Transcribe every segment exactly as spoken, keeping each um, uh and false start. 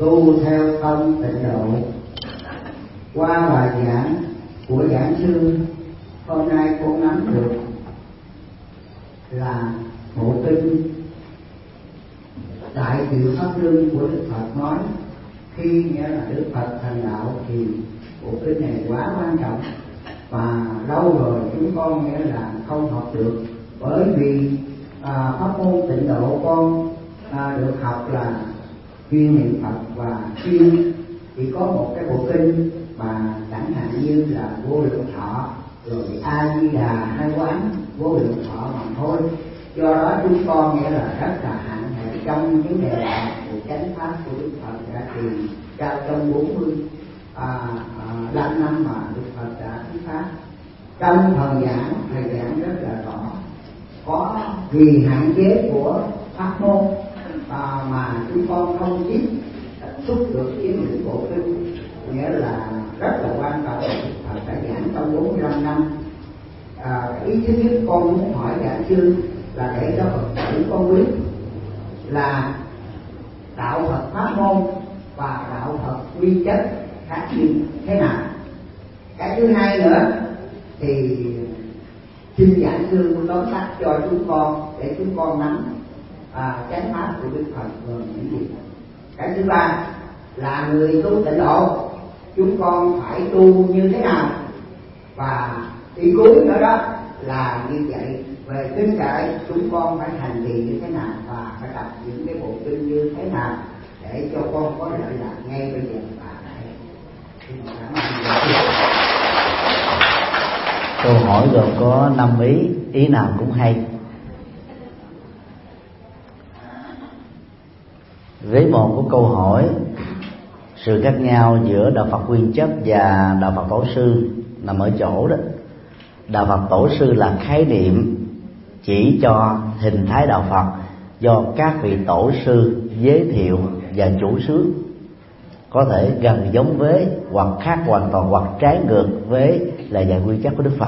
tu theo tông tịnh độ. Qua bài giảng của giảng sư hôm nay cô nắm được là bộ kinh Đại Diệu Pháp Luân của Đức Phật nói khi nghĩa là Đức Phật thành đạo thì bộ kinh này quá quan trọng và lâu rồi chúng con nghĩa là không học được, bởi vì à, pháp môn tịnh độ con à, được học là chuyên niệm Phật và chuyên chỉ có một cái bộ kinh mà chẳng hạn như là Vô Lượng Thọ rồi A Di Đà hay Quán Vô Lượng Thọ mà thôi. Do đó chúng con nghĩa là rất là hạn hẹp trong vấn đề là chánh pháp của Đức Phật đã truyền trao trong bốn mươi lăm năm mà Đức Phật đã thuyết pháp. Trong phần giảng thầy giảng rất là rõ, có vì hạn chế của pháp môn à, mà chúng con không tiếp xúc được với những bộ kinh nghĩa là rất là quan trọng. Đức Phật đã giảng trong bốn mươi lăm năm. À, ý thứ nhất con muốn hỏi giảng sư là để cho Phật tử con biết là đạo Phật pháp môn và đạo Phật quy chất khác như thế nào. Cái thứ hai nữa thì xin giảng sư tóm tắt cho chúng con để chúng con nắm à, chánh pháp của Đức Phật gồm những gì. Cái thứ ba là người tu tịnh độ chúng con phải tu như thế nào, và ý cuối nữa đó là như vậy về kinh kệ chúng con phải hành trì như thế nào và phải đọc những cái bộ kinh như thế nào để cho con có lợi lạc ngay bây giờ và đây. Câu hỏi gồm có năm ý, ý nào cũng hay. Với một của câu hỏi, sự khác nhau giữa đạo Phật nguyên chất và đạo Phật tổ sư nằm ở chỗ đó. Đạo Phật tổ sư là khái niệm chỉ cho hình thái đạo Phật do các vị tổ sư giới thiệu và chủ xướng, có thể gần giống với hoặc khác hoàn toàn hoặc trái ngược với lời dạy nguyên chất của Đức Phật.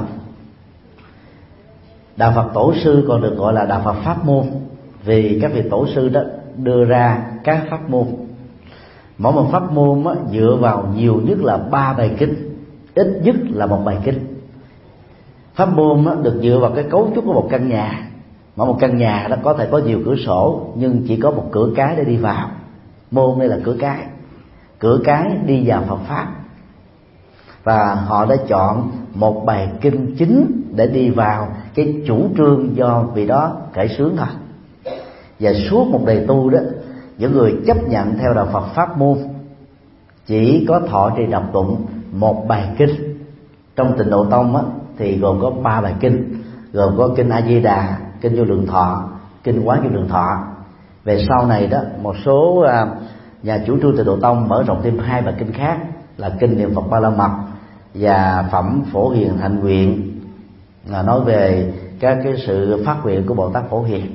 Đạo Phật tổ sư còn được gọi là đạo Phật pháp môn vì các vị tổ sư đó đưa ra các pháp môn. Mỗi một pháp môn á, dựa vào nhiều nhất là ba bài kinh, ít nhất là một bài kinh. Pháp môn á, được dựa vào cái cấu trúc của một căn nhà. Mỗi một căn nhà đó có thể có nhiều cửa sổ nhưng chỉ có một cửa cái để đi vào. Môn đây là cửa cái, cửa cái đi vào Phật pháp. Và họ đã chọn một bài kinh chính để đi vào cái chủ trương do vị đó khởi xướng thôi. Và suốt một đời tu đó, những người chấp nhận theo đạo Phật pháp môn chỉ có thọ trì đọc tụng một bài kinh. Trong Tịnh Độ Tông á, thì gồm có ba bài kinh, gồm có kinh A Di Đà, kinh Vô Lượng Thọ, kinh Quán Vô Lượng Thọ. Về sau này đó, một số nhà chủ trương Tịnh Độ Tông mở rộng thêm hai bài kinh khác là kinh Niệm Phật Ba La Mật và phẩm Phổ Hiền Hạnh Nguyện, là nói về các cái sự phát nguyện của Bồ Tát Phổ Hiền.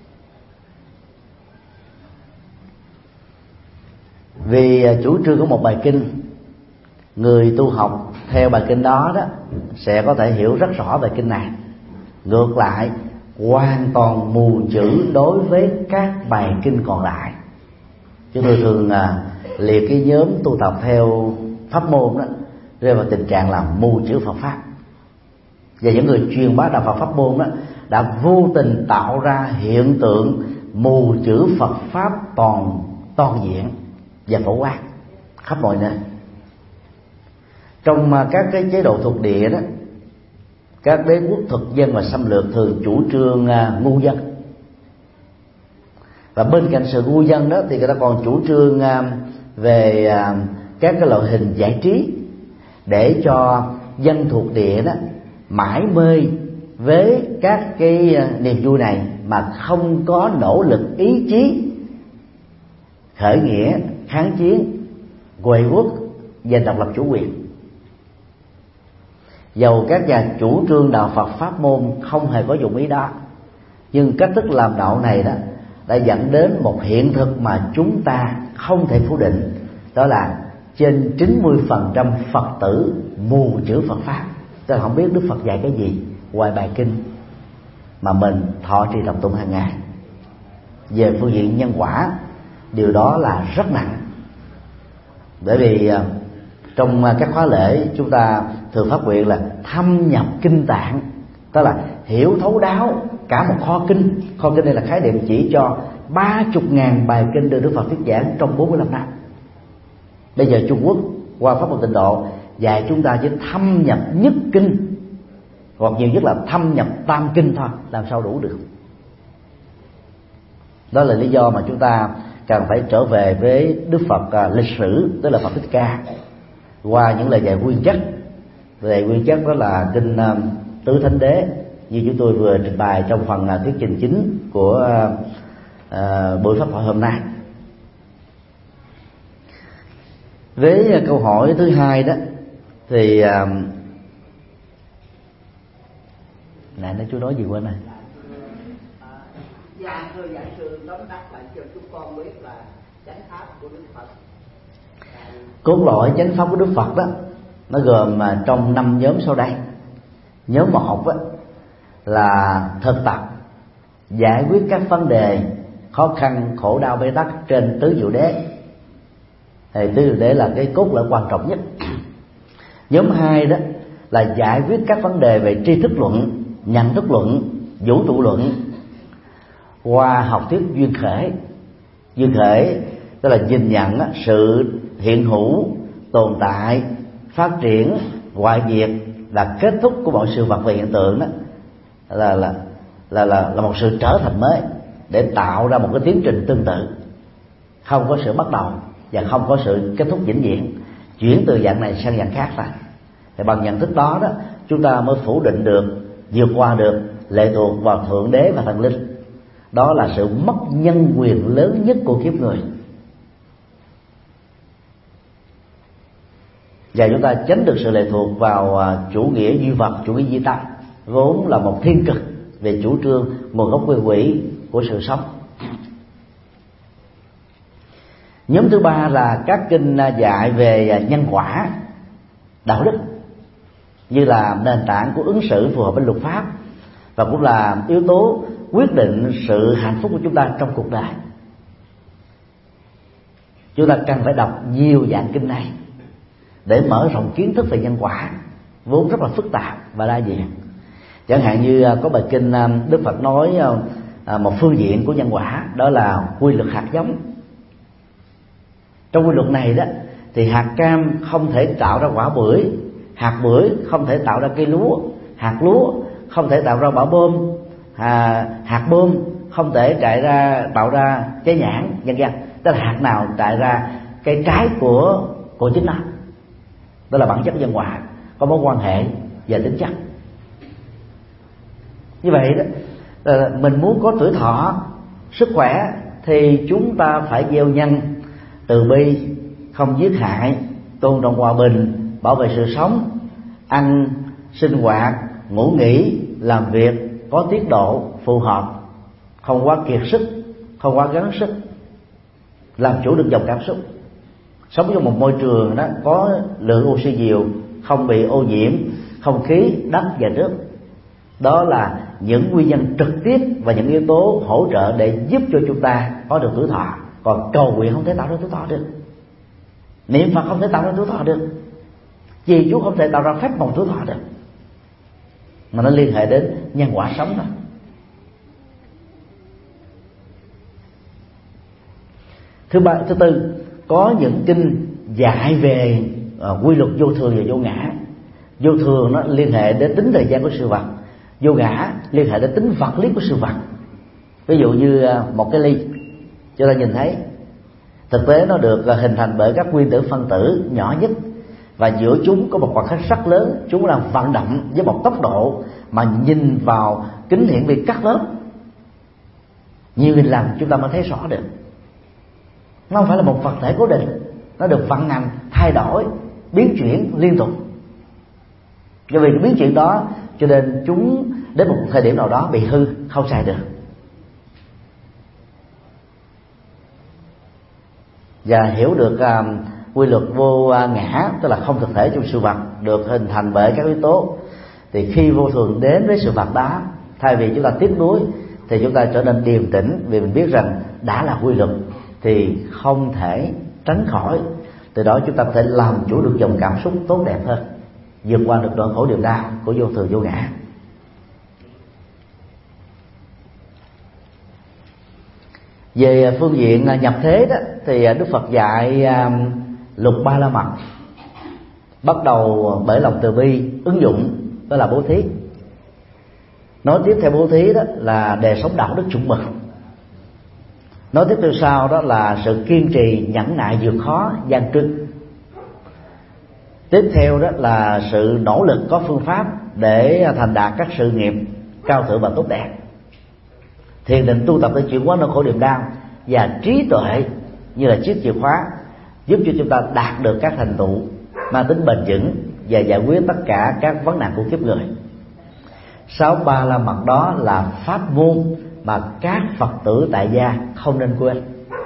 Vì chủ trương của một bài kinh, người tu học theo bài kinh đó đó sẽ có thể hiểu rất rõ bài kinh này. Ngược lại, hoàn toàn mù chữ đối với các bài kinh còn lại. Chúng tôi thường à, liệt cái nhóm tu tập theo pháp môn đó rơi vào tình trạng là mù chữ Phật pháp. Và những người truyền bá đạo Phật pháp môn đó đã vô tình tạo ra hiện tượng mù chữ Phật pháp toàn toàn diện và phổ quát khắp mọi nơi. Trong các cái chế độ thuộc địa đó, các đế quốc thực dân và xâm lược thường chủ trương uh, ngu dân. Và bên cạnh sự ngu dân đó thì người ta còn chủ trương uh, về uh, các cái loại hình giải trí để cho dân thuộc địa đó mải mê với các cái uh, niềm vui này mà không có nỗ lực ý chí khởi nghĩa, kháng chiến, quậy quốc, giành độc lập chủ quyền. Dầu các nhà chủ trương đạo Phật pháp môn không hề có dụng ý đó, nhưng cách thức làm đạo này đó đã dẫn đến một hiện thực mà chúng ta không thể phủ định, đó là trên chín mươi phần trăm Phật tử mù chữ Phật pháp, tức là không biết Đức Phật dạy cái gì ngoài bài kinh mà mình thọ trì đọc tụng hàng ngày. Về phương diện nhân quả, điều đó là rất nặng, Bởi vì trong các khóa lễ chúng ta thường phát nguyện là thâm nhập kinh tạng, tức là hiểu thấu đáo cả một kho kinh. Kho kinh đây là khái niệm chỉ cho ba chục ngàn bài kinh được Đức Phật thuyết giảng trong bốn mươi lăm năm. Bây giờ Trung Quốc qua pháp môn Tịnh Độ dạy chúng ta chỉ thâm nhập nhất kinh, hoặc nhiều nhất là thâm nhập tam kinh thôi, làm sao đủ được. Đó là lý do mà chúng ta cần phải trở về với Đức Phật uh, lịch sử, tức là Phật Thích Ca, qua những lời dạy nguyên chất. Lời nguyên chất đó là kinh uh, Tứ Thánh Đế, như chúng tôi vừa trình bày trong phần uh, thuyết trình chính của uh, uh, buổi pháp hội hôm nay. Với uh, câu hỏi thứ hai đó thì uh, này nói chú nói gì quên này. Dạ thưa giảng sư tóm tắt lại cho chúng con biết là chánh pháp của Đức Phật. Cốt lõi chánh pháp của Đức Phật đó nó gồm trong năm nhóm sau đây. Nhóm một đó là thực tập giải quyết các vấn đề khó khăn khổ đau bế tắc trên tứ diệu đế. Thì tứ diệu đế là cái cốt lõi quan trọng nhất. Nhóm hai đó là giải quyết các vấn đề về tri thức luận, nhận thức luận, vũ trụ luận qua học thuyết duyên khởi. Duyên khởi tức là nhìn nhận sự hiện hữu, tồn tại, phát triển, hoại diệt là kết thúc của mọi sự vật và hiện tượng đó là là là là là một sự trở thành mới để tạo ra một cái tiến trình tương tự, không có sự bắt đầu và không có sự kết thúc vĩnh viễn, chuyển từ dạng này sang dạng khác ra. Thì bằng nhận thức đó đó chúng ta mới phủ định được, vượt qua được lệ thuộc vào thượng đế và thần linh. Đó là sự mất nhân quyền lớn nhất của kiếp người, và chúng ta tránh được sự lệ thuộc vào chủ nghĩa duy vật, chủ nghĩa duy tâm, vốn là một thiên cực về chủ trương nguồn gốc nguyên quỹ của sự sống. Nhóm thứ ba là các kinh dạy về nhân quả, đạo đức, như là nền tảng của ứng xử phù hợp với luật pháp, và cũng là yếu tố quyết định sự hạnh phúc của chúng ta trong cuộc đời. Chúng ta cần phải đọc nhiều dạng kinh này để mở rộng kiến thức về nhân quả, vốn rất là phức tạp và đa dạng. Chẳng hạn như có bài kinh Đức Phật nói một phương diện của nhân quả, đó là quy luật hạt giống. Trong quy luật này đó thì hạt cam không thể tạo ra quả bưởi, hạt bưởi không thể tạo ra cây lúa, hạt lúa không thể tạo ra quả bơm, à, hạt bơm không thể chạy ra tạo ra trái nhãn, vân vân. Tức là hạt nào chạy ra cây trái của của chính nó. Đó là bản chất nhân quả, có mối quan hệ và tính chất. Như vậy đó, mình muốn có tuổi thọ, sức khỏe thì chúng ta phải gieo nhân từ bi, không giết hại, tôn trọng hòa bình, bảo vệ sự sống, ăn sinh hoạt, ngủ nghỉ, làm việc có tiết độ phù hợp, không quá kiệt sức, không quá gắng sức, làm chủ được dòng cảm xúc, sống trong một môi trường đó có lượng oxy nhiều, không bị ô nhiễm không khí, đất và nước. Đó là những nguyên nhân trực tiếp và những yếu tố hỗ trợ để giúp cho chúng ta có được tuổi thọ. Còn cầu nguyện không thể tạo ra tuổi thọ được, niệm Phật không thể tạo ra tuổi thọ được, trì chú không thể tạo ra phép màu tuổi thọ được, mà nó liên hệ đến nhân quả sống thôi. Thứ ba, thứ tư, có những kinh dạy về uh, quy luật vô thường và vô ngã. Vô thường nó liên hệ đến tính thời gian của sự vật, vô ngã liên hệ đến tính vật lý của sự vật. Ví dụ như uh, một cái ly, chúng ta nhìn thấy thực tế nó được uh, hình thành bởi các nguyên tử phân tử nhỏ nhất, và giữa chúng có một khoảng cách rất lớn. Chúng đang vận động với một tốc độ mà nhìn vào kính hiển vi cắt lớp nhiều nghìn lần chúng ta mới thấy rõ được. Nó không phải là một vật thể cố định, nó được vận hành, thay đổi, biến chuyển liên tục. Do vì biến chuyển đó cho nên chúng đến một thời điểm nào đó bị hư, không xài được. Và hiểu được uh, quy luật vô uh, ngã, tức là không thực thể trong sự vật, được hình thành bởi các yếu tố, thì khi vô thường đến với sự vật đó, thay vì chúng ta tiếc nuối thì chúng ta trở nên điềm tĩnh, vì mình biết rằng đã là quy luật thì không thể tránh khỏi, Từ đó chúng ta có thể làm chủ được dòng cảm xúc tốt đẹp hơn, vượt qua được nỗi khổ niềm đau của vô thường vô ngã. Về phương diện nhập thế đó, thì Đức Phật dạy lục ba la mật, bắt đầu bởi lòng từ bi, ứng dụng đó là bố thí. Nói tiếp theo bố thí đó là đời sống đạo đức chuẩn mực. Nói tiếp theo sau đó là sự kiên trì, nhẫn nại vượt khó, gian trưng. Tiếp theo đó là sự nỗ lực có phương pháp để thành đạt các sự nghiệp cao thượng và tốt đẹp. Thiền định tu tập để chuyển hóa nỗi khổ niềm đau, và trí tuệ như là chiếc chìa khóa giúp cho chúng ta đạt được các thành tựu mang tính bền vững và giải quyết tất cả các vấn nạn của kiếp người. Sáu ba la mật đó là pháp môn mà các Phật tử tại gia không nên quên.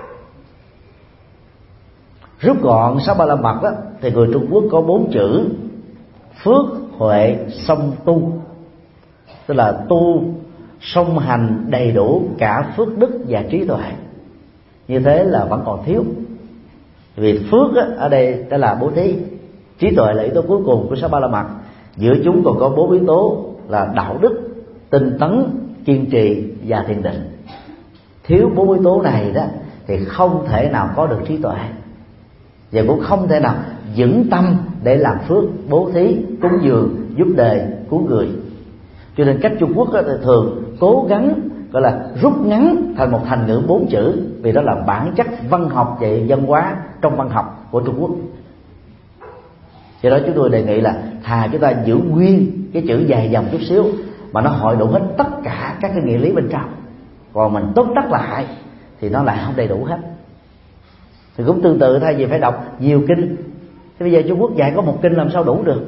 Rút gọn sáu ba la mật đó, thì người Trung Quốc có bốn chữ: phước, huệ, song tu, tức là tu song hành đầy đủ cả phước đức và trí tuệ. Như thế là vẫn còn thiếu, vì phước á, ở đây đó là bố thí, trí tuệ là yếu tố cuối cùng của sáu ba la mật. Giữa chúng còn có bốn yếu tố là đạo đức, tinh tấn, kiên trì và thiền định. Thiếu bốn yếu tố này đó thì không thể nào có được trí tuệ, và cũng không thể nào vững tâm để làm phước, bố thí, cúng dường, giúp đời, cứu người. Cho nên cách Trung Quốc thì thường cố gắng gọi là rút ngắn thành một thành ngữ bốn chữ, vì đó là bản chất văn học và văn hóa trong văn học của Trung Quốc. Do đó chúng tôi đề nghị là thà chúng ta giữ nguyên cái chữ dài dòng chút xíu mà nó hội đủ hết tất cả các cái nghĩa lý bên trong, còn mình tóm tắt lại thì nó lại không đầy đủ hết. Thì cũng tương tự, thay vì phải đọc nhiều kinh thì bây giờ Trung Quốc dạy có một kinh làm sao đủ được.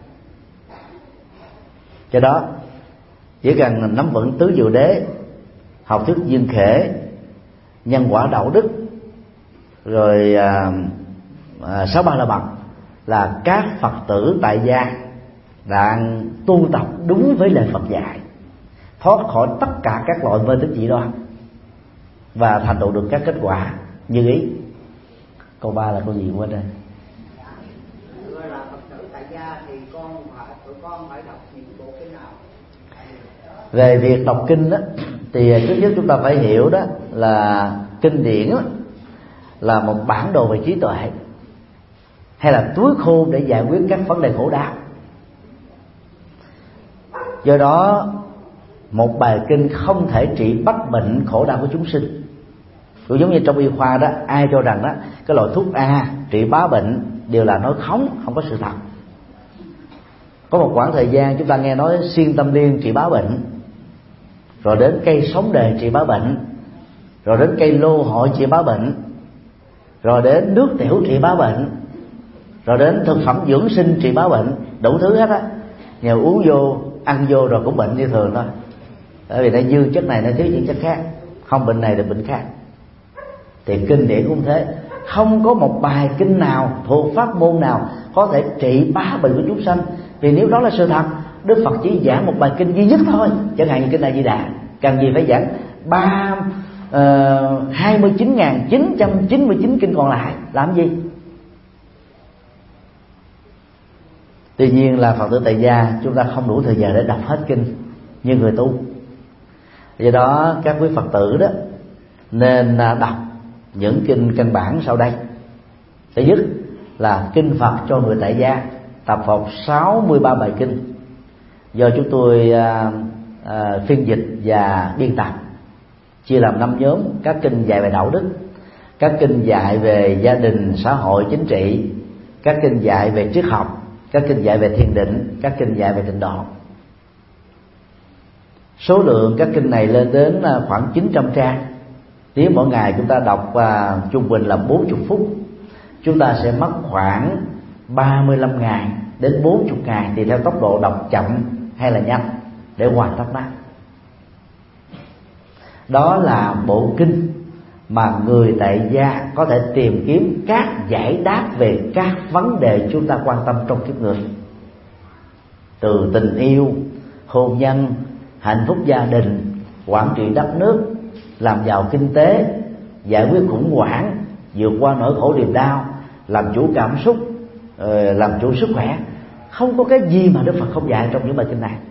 Do đó chỉ cần nắm vững tứ diệu đế, học thuyết duyên khể, nhân quả đạo đức, rồi à, à, sáu ba la mật là các Phật tử tại gia đang tu tập đúng với lời Phật dạy, thoát khỏi tất cả các loại mê tín dị đoan và thành tựu được các kết quả như ý. Câu ba là câu gì quên đây? Gọi là Phật tử tại gia thì con phải tụi con phải đọc những bộ kinh nào? Về việc đọc kinh đó, thì trước nhất chúng ta phải hiểu đó là kinh điển đó, là một bản đồ về trí tuệ, hay là túi khôn để giải quyết các vấn đề khổ đau. Do đó một bài kinh không thể trị bách bệnh khổ đau của chúng sinh. Cũng giống như trong y khoa đó, ai cho rằng đó cái loại thuốc A trị bá bệnh đều là nói khống, không có sự thật. Có một khoảng thời gian chúng ta nghe nói xuyên tâm liên trị bá bệnh, rồi đến cây sống đề trị bá bệnh, rồi đến cây lô hội trị bá bệnh, rồi đến nước tiểu trị bá bệnh, rồi đến thực phẩm dưỡng sinh trị bá bệnh, đủ thứ hết á. Nhờ uống vô, ăn vô rồi cũng bệnh như thường thôi, bởi vì nó dư chất này nó thiếu những chất khác, không bệnh này thì bệnh khác. Thì kinh điển cũng thế, không có một bài kinh nào thuộc pháp môn nào có thể trị bá bệnh của chúng sanh. Vì nếu đó là sự thật, Đức Phật chỉ giảng một bài kinh duy nhất thôi, chẳng hạn như kinh A Di Đà, cần gì phải giảng ba hai mươi chín nghìn chín trăm chín mươi chín kinh còn lại làm gì? Tuy nhiên là Phật tử tại gia chúng ta không đủ thời giờ để đọc hết kinh như người tu. Do đó các quý Phật tử đó nên đọc những kinh căn bản sau đây. Thứ nhất là kinh Phật cho người tại gia, tập hợp sáu mươi ba bài kinh do chúng tôi à, à, phiên dịch và biên tập, chia làm năm nhóm: các kinh dạy về đạo đức, các kinh dạy về gia đình, xã hội, chính trị, các kinh dạy về triết học, các kinh dạy về thiền định, các kinh dạy về tịnh độ. Số lượng các kinh này lên đến khoảng chín trăm trang. Nếu mỗi ngày chúng ta đọc uh, trung bình là bốn mươi phút, chúng ta sẽ mất khoảng ba mươi lăm ngày đến bốn mươi ngày, tùy theo tốc độ đọc chậm hay là nhanh, để hoàn tất nó. Đó là bộ kinh mà người tại gia có thể tìm kiếm các giải đáp về các vấn đề chúng ta quan tâm trong kiếp người, từ tình yêu, hôn nhân, hạnh phúc gia đình, quản trị đất nước, làm giàu kinh tế, giải quyết khủng hoảng, vượt qua nỗi khổ niềm đau, làm chủ cảm xúc, làm chủ sức khỏe. Không có cái gì mà Đức Phật không dạy trong những bài kinh này.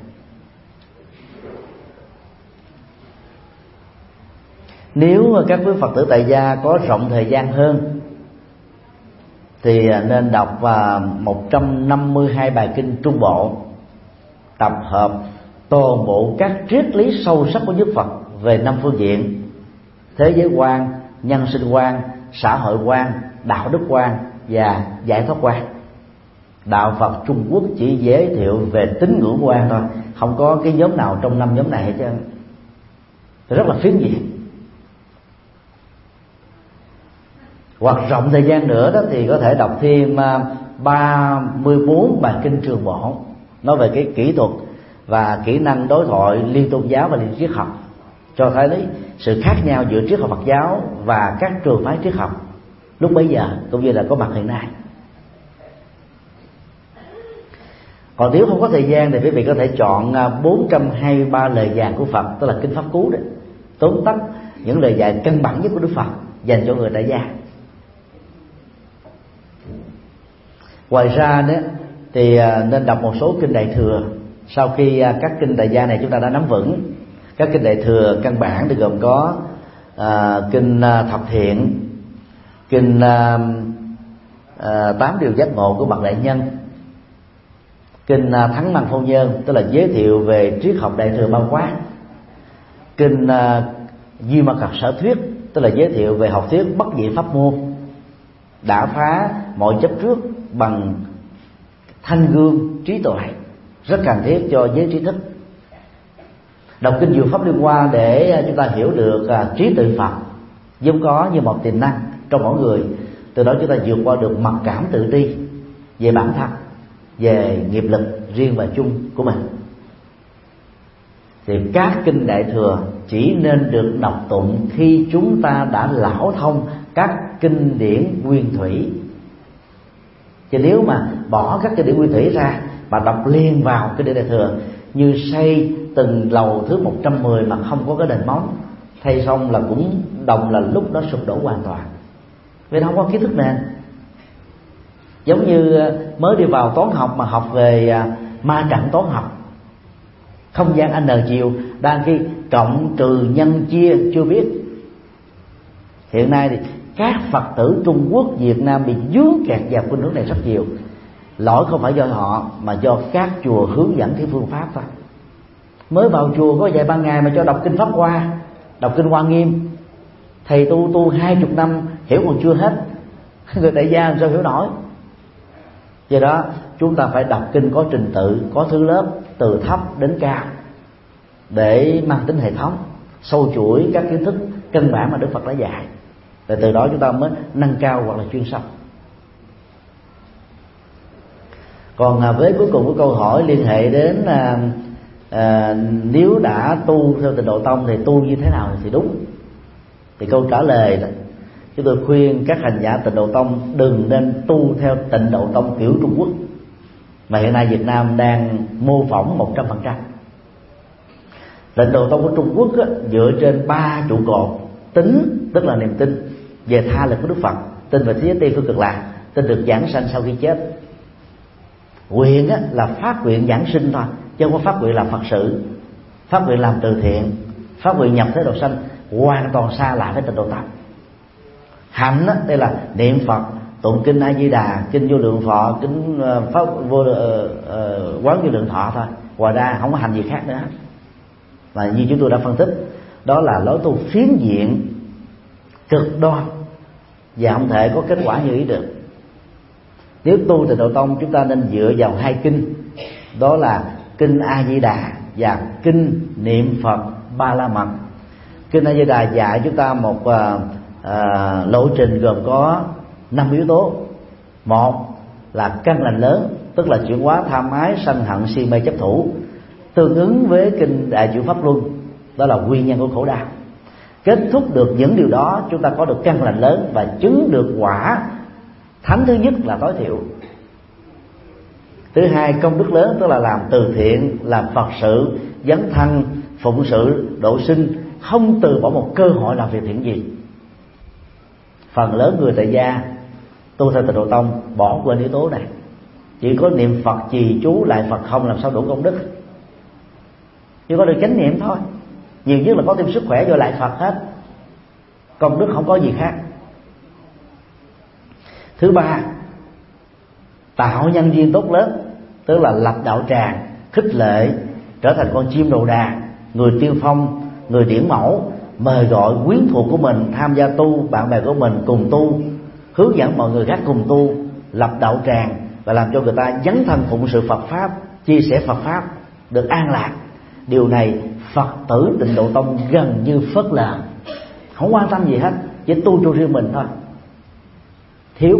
Nếu các quý Phật tử tại gia có rộng thời gian hơn thì nên đọc một trăm năm mươi hai bài kinh Trung Bộ, tập hợp toàn bộ các triết lý sâu sắc của Đức Phật về năm phương diện: thế giới quan, nhân sinh quan, xã hội quan, đạo đức quan và giải thoát quan. Đạo Phật Trung Quốc chỉ giới thiệu về tín ngưỡng quan thôi, không có cái nhóm nào trong năm nhóm này hết trơn, rất là phiến diện. Hoặc rộng thời gian nữa đó thì có thể đọc thêm ba mươi bốn bài kinh Trường Bộ, nói về cái kỹ thuật và kỹ năng đối thoại liên tôn giáo và liên triết học, cho thấy đấy sự khác nhau giữa triết học Phật giáo và các trường phái triết học lúc bấy giờ cũng như là có mặt hiện nay. Còn nếu không có thời gian thì quý vị có thể chọn bốn trăm hai mươi ba lời dạy của Phật, tức là kinh Pháp Cú đấy, tóm tắt những lời dạy căn bản nhất của Đức Phật dành cho người tại gia. Ngoài ra đó thì nên đọc một số kinh Đại Thừa. Sau khi các kinh tại gia này chúng ta đã nắm vững, các kinh Đại Thừa căn bản thì gồm có à, kinh Thập Thiện, kinh à, à, Tám Điều Giác Ngộ của Bậc Đại Nhân, kinh à, Thắng Năng Phu Nhân, tức là giới thiệu về triết học Đại Thừa bao quát, kinh à, Duy Ma Cật Sở Thuyết, tức là giới thiệu về học thuyết bất nhị pháp môn, đã phá mọi chấp trước bằng thanh gương trí tuệ, rất cần thiết cho giới trí thức. Đọc kinh Diệu Pháp Liên Hoa để chúng ta hiểu được uh, trí tuệ Phật vốn có như một tiềm năng trong mỗi người, từ đó chúng ta vượt qua được mặc cảm tự ti về bản thân, về nghiệp lực riêng và chung của mình. Thì các kinh Đại Thừa chỉ nên được đọc tụng khi chúng ta đã lão thông các kinh điển nguyên thủy. Chứ nếu mà bỏ các kinh điển nguyên thủy ra mà đọc liền vào kinh điển Đại Thừa như xây từng lầu thứ một trăm mười mà không có cái nền móng, thay xong là cũng đồng là lúc đó sụp đổ hoàn toàn, vì nó không có kiến thức nền. Giống như mới đi vào toán học mà học về ma trận toán học, không gian n chiều, đang khi cộng trừ nhân chia chưa biết. Hiện nay thì các Phật tử Trung Quốc, Việt Nam bị vướng kẹt vào khuynh hướng này rất nhiều. Lỗi không phải do họ mà do các chùa hướng dẫn cái phương pháp thôi. Mới vào chùa có vài ba ngày mà cho đọc kinh Pháp Hoa, đọc kinh Hoa Nghiêm, thầy tu tu hai chục năm hiểu còn chưa hết, người tại gia làm sao hiểu nổi. Do đó chúng ta phải đọc kinh có trình tự, có thứ lớp từ thấp đến cao để mang tính hệ thống, sâu chuỗi các kiến thức căn bản mà Đức Phật đã dạy, để từ đó chúng ta mới nâng cao hoặc là chuyên sâu. Còn với cuối cùng của câu hỏi liên hệ đến à, à, nếu đã tu theo Tịnh Độ Tông thì tu như thế nào thì đúng, thì câu trả lời là chúng tôi khuyên các hành giả Tịnh Độ Tông đừng nên tu theo Tịnh Độ Tông kiểu Trung Quốc mà hiện nay Việt Nam đang mô phỏng một trăm phần trăm. Tịnh Độ Tông của Trung Quốc á, dựa trên ba trụ cột: tín, tức là niềm tin về tha lực của Đức Phật, tin về thế giới tây phương cực lạc, tin được giảng sanh sau khi chết. Nguyện á, là phát nguyện giảng sinh thôi, chứ không có phát nguyện làm Phật sự, phát nguyện làm từ thiện, phát nguyện nhập thế độ sanh, hoàn toàn xa lạ với Tịnh Độ Tông. Hạnh á, đây là niệm Phật, tụng kinh A Di Đà, kinh Vô Lượng Thọ, kinh uh, pháp vô uh, uh, quán Vô Lượng Thọ thôi, ngoài ra không có hành gì khác nữa. Và như chúng tôi đã phân tích, đó là lối tu phiến diện, cực đoan và không thể có kết quả như ý được. Nếu tu Tịnh Độ Tông, chúng ta nên dựa vào hai kinh, đó là kinh A Di Đà và kinh niệm Phật Ba La Mật. Kinh A Di Đà dạy chúng ta một uh, uh, lộ trình gồm có năm yếu tố. Một là căn lành lớn, tức là chuyển hóa tham ái, sân hận, si mê, chấp thủ, tương ứng với kinh Đại Chuyển Pháp Luân, đó là nguyên nhân của khổ đau. Kết thúc được những điều đó, chúng ta có được căn lành lớn và chứng được quả thánh thứ nhất là tối thiểu. Thứ hai, công đức lớn, tức là làm từ thiện, làm Phật sự, dấn thân, phụng sự, độ sinh, không từ bỏ một cơ hội làm việc thiện gì. Phần lớn người tại gia tu theo Tịnh Độ Tông bỏ quên yếu tố này, chỉ có niệm Phật trì chú lại Phật không làm sao đủ công đức, chỉ có được chánh niệm thôi, nhiều nhất là có thêm sức khỏe do lại Phật hết, công đức không có gì khác. Thứ ba, tạo nhân duyên tốt lớn, tức là lập đạo tràng, khích lệ trở thành con chim đầu đàn, người tiên phong, người điển mẫu, mời gọi quyến thuộc của mình tham gia tu, bạn bè của mình cùng tu, hướng dẫn mọi người khác cùng tu, lập đạo tràng và làm cho người ta dấn thân phụng sự Phật pháp, chia sẻ Phật pháp, được an lạc. Điều này Phật tử Tịnh Độ Tông gần như phớt lờ, không quan tâm gì hết, chỉ tu cho riêng mình thôi, thiếu.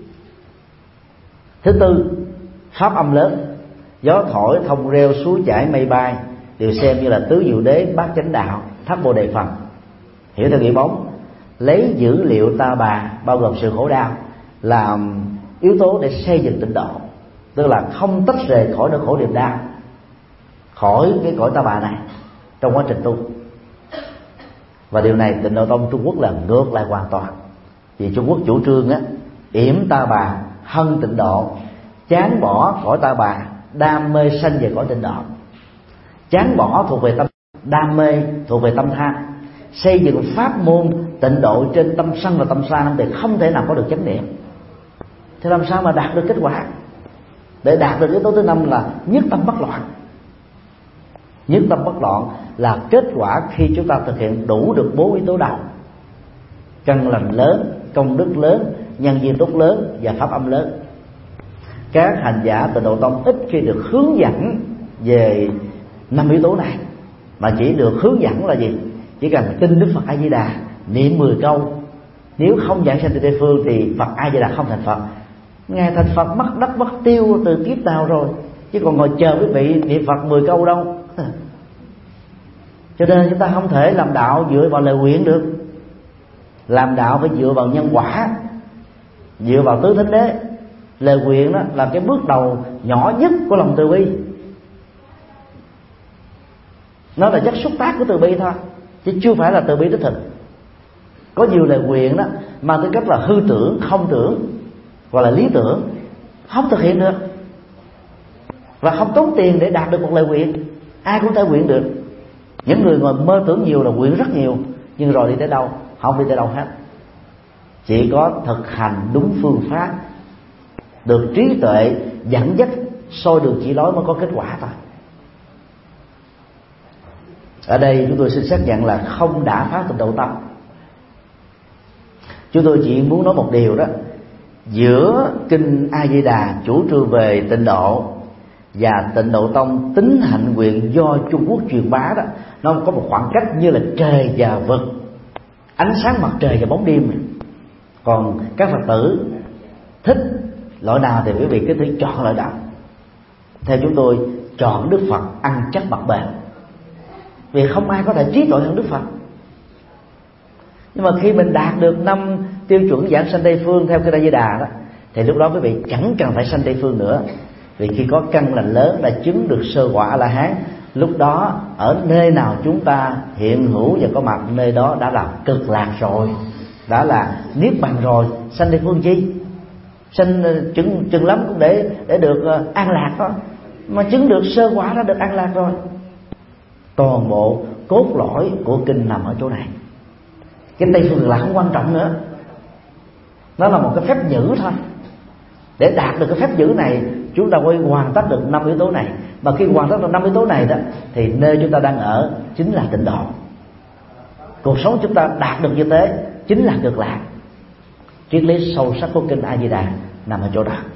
Thứ tư, pháp âm lớn, gió thổi thông reo suối chảy mây bay đều xem như là tứ diệu đế, bát chánh đạo, thất bồ đề phần. Hiểu theo nghĩa bóng, lấy dữ liệu ta bà bao gồm sự khổ đau làm yếu tố để xây dựng tịnh độ, tức là không tách rời khỏi nỗi khổ niềm đau, khỏi cái cõi ta bà này trong quá trình tu. Và điều này Tịnh Độ Tông Trung Quốc là ngược lại hoàn toàn, vì Trung Quốc chủ trương á, yểm ta bà hân tịnh độ, chán bỏ cõi ta bà, đam mê sanh về cõi tịnh độ. Chán bỏ thuộc về tâm, đam mê thuộc về tâm tham. Xây dựng pháp môn tịnh độ trên tâm sân và tâm tham thì không thể nào có được chánh niệm. Thế làm sao mà đạt được kết quả? Để đạt được yếu tố thứ năm là nhất tâm bất loạn. Nhất tâm bất loạn là kết quả khi chúng ta thực hiện đủ được bốn yếu tố đầu: căn lành lớn, công đức lớn, nhân duyên tốt lớn và pháp âm lớn. Các hành giả Tịnh Độ Tông ít khi được hướng dẫn về năm yếu tố này, mà chỉ được hướng dẫn là gì? Chỉ cần tin Đức Phật A Di Đà, niệm mười câu. Nếu không giảng sanh từ Tây phương thì Phật A Di Đà không thành Phật. Ngài thành Phật mất đất mất tiêu từ kiếp nào rồi, chứ còn ngồi chờ quý vị niệm Phật mười câu đâu. Cho nên chúng ta không thể làm đạo dựa vào lời nguyện được. Làm đạo phải dựa vào nhân quả, dựa vào tứ thánh đế. Lời nguyện đó là cái bước đầu nhỏ nhất của lòng từ bi, nó là chất xúc tác của từ bi thôi, chứ chưa phải là từ bi đích thực. Có nhiều lời nguyện đó mang tư cách là hư tưởng, không tưởng, hoặc là lý tưởng, không thực hiện được, và không tốn tiền để đạt được một lời nguyện. Ai cũng thể nguyện được. Những người ngồi mơ tưởng nhiều là nguyện rất nhiều, nhưng rồi đi tới đâu? Không đi tới đâu hết. Chỉ có thực hành đúng phương pháp, được trí tuệ dẫn dắt soi đường chỉ lối mới có kết quả thôi. Ở đây chúng tôi xin xác nhận là không đã phá Tịnh Độ Tông. Chúng tôi chỉ muốn nói một điều đó: giữa kinh A Di Đà chủ trương về tịnh độ và Tịnh Độ Tông tính hạnh nguyện do Trung Quốc truyền bá đó, nó có một khoảng cách như là trời và vực, ánh sáng mặt trời và bóng đêm. Còn các Phật tử thích loại nào thì quý vị cứ thử chọn loại đó. Theo chúng tôi, chọn Đức Phật ăn chắc bậc bền, vì không ai có thể trí tuệ hơn Đức Phật. Nhưng mà khi mình đạt được năm tiêu chuẩn giảng sanh Tây phương theo kinh A Di Đà đó, thì lúc đó quý vị chẳng cần phải sanh Tây phương nữa, vì khi có căn lành lớn đã chứng được sơ quả A La Hán, lúc đó ở nơi nào chúng ta hiện hữu và có mặt, nơi đó đã là cực lạc rồi, đã là niết bàn rồi. Sanh Tây phương chi? Sanh chừng chừng lắm cũng để để được uh, an lạc thôi, mà chứng được sơ quả đã được an lạc rồi. Toàn bộ cốt lõi của kinh nằm ở chỗ này. Cái Tây phương là không quan trọng nữa, nó là một cái phép nhử thôi. Để đạt được cái phép nhử này, chúng ta phải hoàn tất được năm yếu tố này. Mà khi hoàn tất được năm yếu tố này đó, thì nơi chúng ta đang ở chính là tịnh độ. Cuộc sống chúng ta đạt được như thế chính là cực lạc. Triết lý sâu sắc của kinh A Di Đà nằm ở chỗ đó.